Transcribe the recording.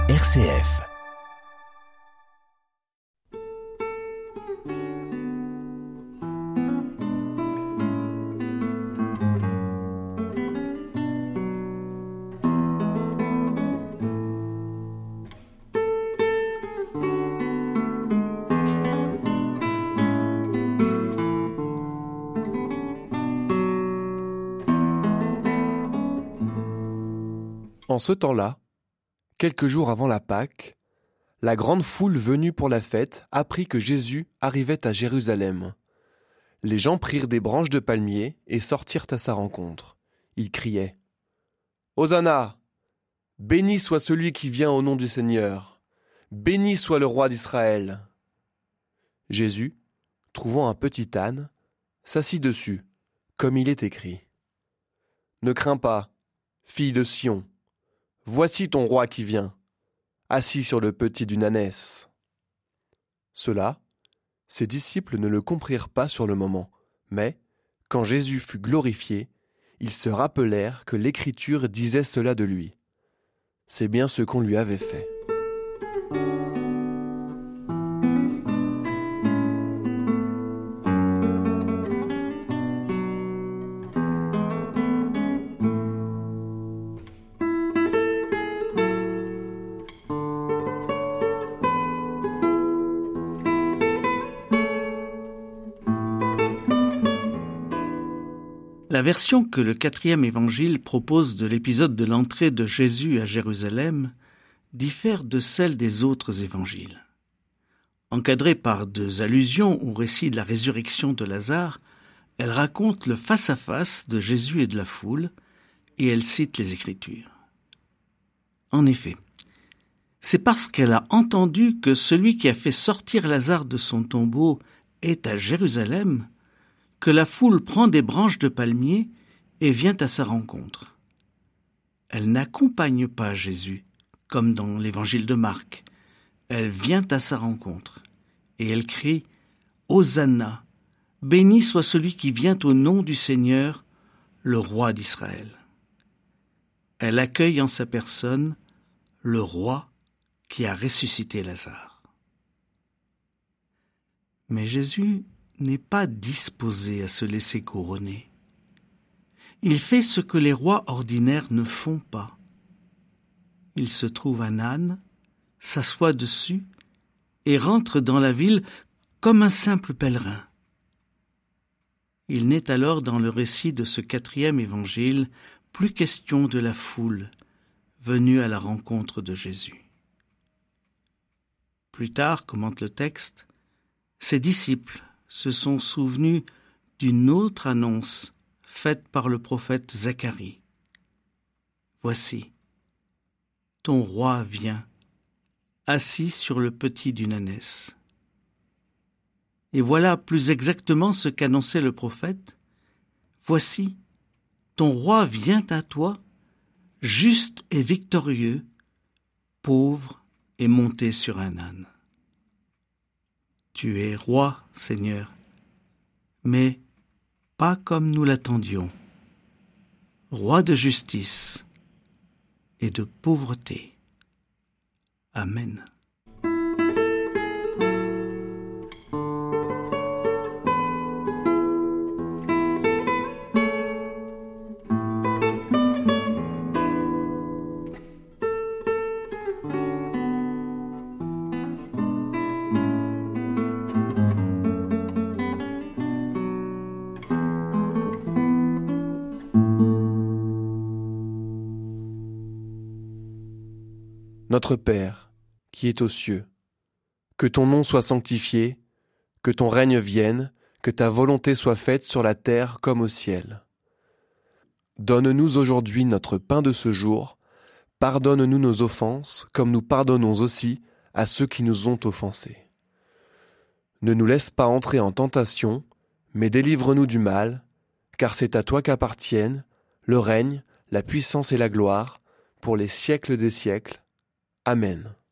RCF. En ce temps-là, quelques jours avant la Pâque, la grande foule venue pour la fête apprit que Jésus arrivait à Jérusalem. Les gens prirent des branches de palmier et sortirent à sa rencontre. Ils criaient « Hosanna ! Béni soit celui qui vient au nom du Seigneur ! Béni soit le roi d'Israël !» Jésus, trouvant un petit âne, s'assit dessus, comme il est écrit. « Ne crains pas, fille de Sion, voici ton roi qui vient, assis sur le petit d'une ânesse. » Cela, ses disciples ne le comprirent pas sur le moment, mais, quand Jésus fut glorifié, ils se rappelèrent que l'Écriture disait cela de lui. C'est bien ce qu'on lui avait fait. La version que le 4e évangile propose de l'épisode de l'entrée de Jésus à Jérusalem diffère de celle des autres évangiles. Encadrée par 2 allusions au récit de la résurrection de Lazare, elle raconte le face-à-face de Jésus et de la foule, et elle cite les Écritures. En effet, c'est parce qu'elle a entendu que celui qui a fait sortir Lazare de son tombeau est à Jérusalem que la foule prend des branches de palmier et vient à sa rencontre. Elle n'accompagne pas Jésus, comme dans l'évangile de Marc. Elle vient à sa rencontre et elle crie « Hosanna ! Béni soit celui qui vient au nom du Seigneur, le roi d'Israël. » Elle accueille en sa personne le roi qui a ressuscité Lazare. Mais Jésus n'est pas disposé à se laisser couronner. Il fait ce que les rois ordinaires ne font pas. Il se trouve un âne, s'assoit dessus et rentre dans la ville comme un simple pèlerin. Il n'est alors dans le récit de ce 4e évangile plus question de la foule venue à la rencontre de Jésus. Plus tard, commente le texte, ses disciples se sont souvenus d'une autre annonce faite par le prophète Zacharie. « Voici, ton roi vient, assis sur le petit d'une ânesse. » Et voilà plus exactement ce qu'annonçait le prophète. « Voici, ton roi vient à toi, juste et victorieux, pauvre et monté sur un âne. » Tu es roi, Seigneur, mais pas comme nous l'attendions, roi de justice et de pauvreté. Amen. Notre Père, qui es aux cieux, que ton nom soit sanctifié, que ton règne vienne, que ta volonté soit faite sur la terre comme au ciel. Donne-nous aujourd'hui notre pain de ce jour, pardonne-nous nos offenses, comme nous pardonnons aussi à ceux qui nous ont offensés. Ne nous laisse pas entrer en tentation, mais délivre-nous du mal, car c'est à toi qu'appartiennent le règne, la puissance et la gloire, pour les siècles des siècles. Amen.